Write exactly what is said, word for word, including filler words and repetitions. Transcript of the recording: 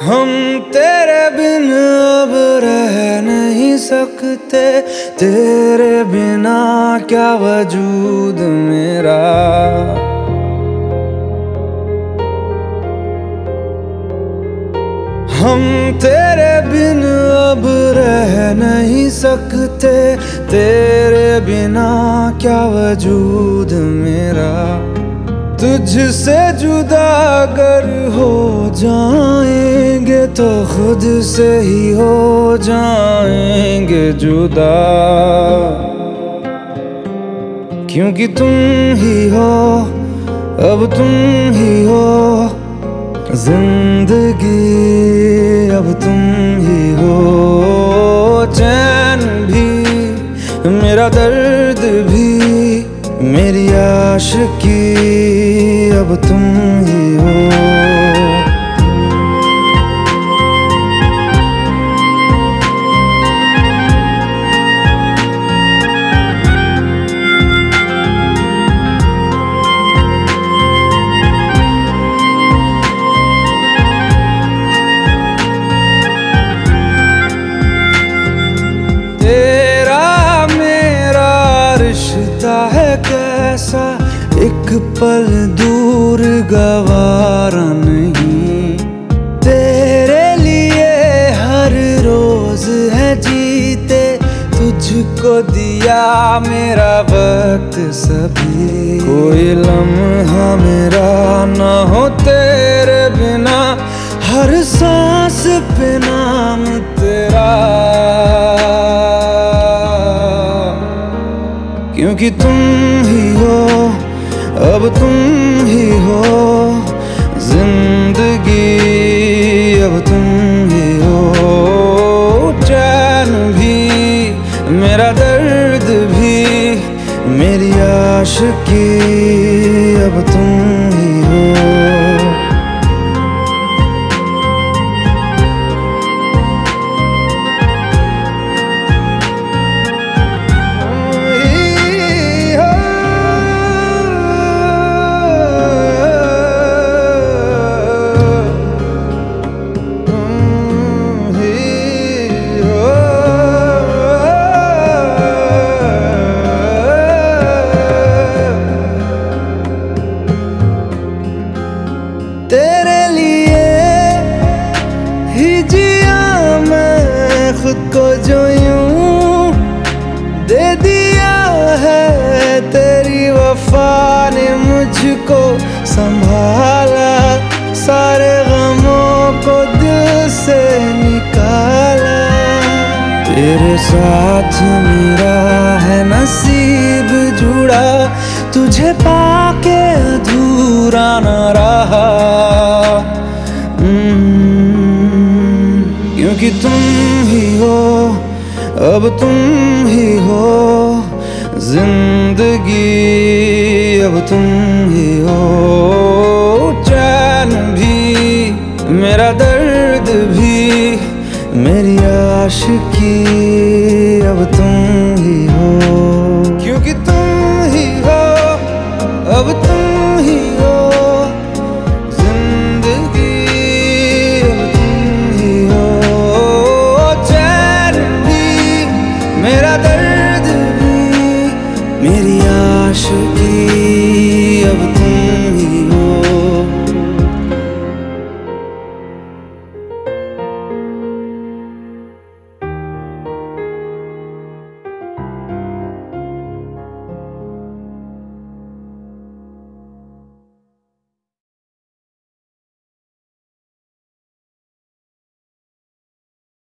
हम तेरे बिन अब रह नहीं सकते, तेरे बिना क्या वजूद मेरा। हम तेरे बिन अब रह नहीं सकते, तेरे बिना क्या वजूद मेरा। तुझसे जुदा अगर हो जाएंगे तो खुद से ही हो जाएंगे जुदा, क्योंकि तुम ही हो, अब तुम ही हो जिंदगी, अब तुम ही हो। चैन भी मेरा दर्द भी मेरी आशिकी, अब तुम ही हो। तेरा मेरा रिश्ता है कैसा, एक पल दूर गवारा नहीं। तेरे लिए हर रोज है जीते, तुझको दिया मेरा वक्त सभी। कोई लम्हा मेरा ना हो तेरे बिना, हर सांस पे नाम तेरा, क्योंकि तुम ही हो, अब तुम ही हो जिंदगी, अब तुम ही हो। चैन भी मेरा दर्द भी मेरी आशिकी, अब तुम ही हो। तेरे लिए ही जिया मैं खुद को, जो यूं दे दिया है तेरी वफा ने मुझको संभाला। सारे गमों को दिल से निकाला, तेरे साथ मेरा है नसीब जुड़ा, तुझे पाके अधूरा न रहा। क्योंकि तुम ही हो, अब तुम ही हो जिंदगी, अब तुम ही हो। चैन भी मेरा दर्द भी मेरी आशिकी, अब तुम ही हो। क्योंकि तुम ही हो, अब तुम ही हो जिंदगी, अब तुम ही हो। चैन भी मेरा दर्द भी मेरी आशिकी।